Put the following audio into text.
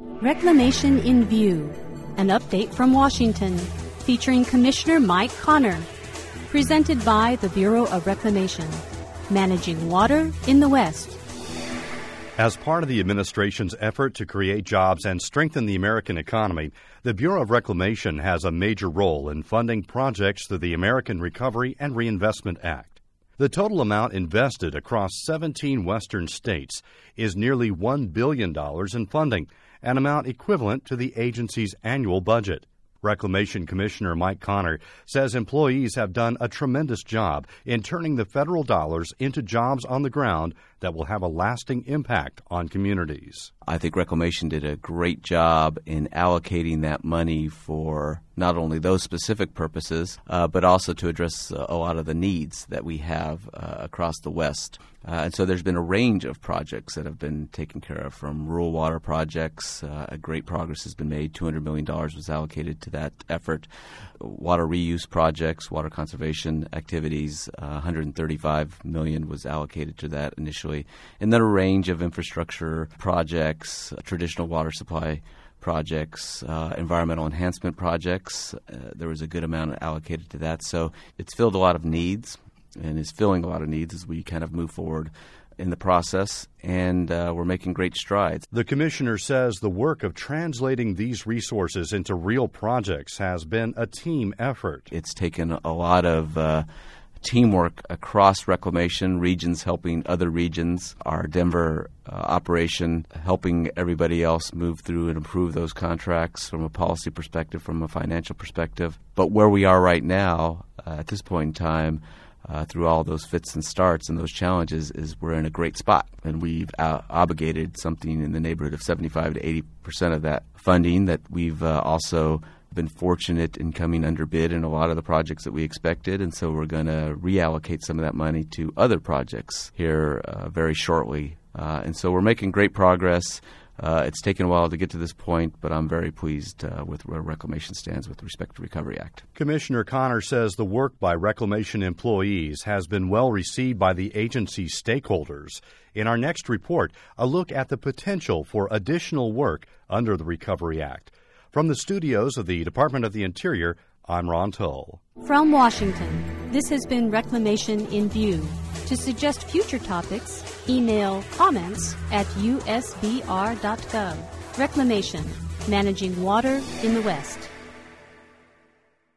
Reclamation in View, an update from Washington, featuring Commissioner Mike Connor. Presented by the Bureau of Reclamation, managing water in the West. As part of the administration's effort to create jobs and strengthen the American economy, the Bureau of Reclamation has a major role in funding projects through the American Recovery and Reinvestment Act. The total amount invested across 17 western states is nearly $1 billion in funding, an amount equivalent to the agency's annual budget. Reclamation Commissioner Mike Connor says employees have done a tremendous job in turning the federal dollars into jobs on the ground that will have a lasting impact on communities. I think Reclamation did a great job in allocating that money for not only those specific purposes, but also to address a lot of the needs that we have across the West. And so there's been a range of projects that have been taken care of, from rural water projects. A great progress has been made. $200 million was allocated to that effort. Water reuse projects, water conservation activities, $135 million was allocated to that initially. And then a range of infrastructure projects, traditional water supply projects, environmental enhancement projects. There was a good amount allocated to that. So it's filled a lot of needs and is filling a lot of needs as we kind of move forward in the process, and we're making great strides. The Commissioner says the work of translating these resources into real projects has been a team effort. It's taken a lot of teamwork across Reclamation, regions helping other regions, our Denver operation helping everybody else move through and improve those contracts from a policy perspective, from a financial perspective. But where we are right now, at this point in time, through all those fits and starts and those challenges, is we're in a great spot. And we've obligated something in the neighborhood of 75 to 80% of that funding. That we've also been fortunate in coming under bid in a lot of the projects that we expected. And so we're going to reallocate some of that money to other projects here very shortly. And so we're making great progress. It's taken a while to get to this point, but I'm very pleased with where Reclamation stands with respect to Recovery Act. Commissioner Connor says the work by Reclamation employees has been well received by the agency's stakeholders. In our next report, a look at the potential for additional work under the Recovery Act. From the studios of the Department of the Interior, I'm Ron Tull. From Washington, this has been Reclamation in View. To suggest future topics, email comments@usbr.gov. Reclamation, managing water in the West.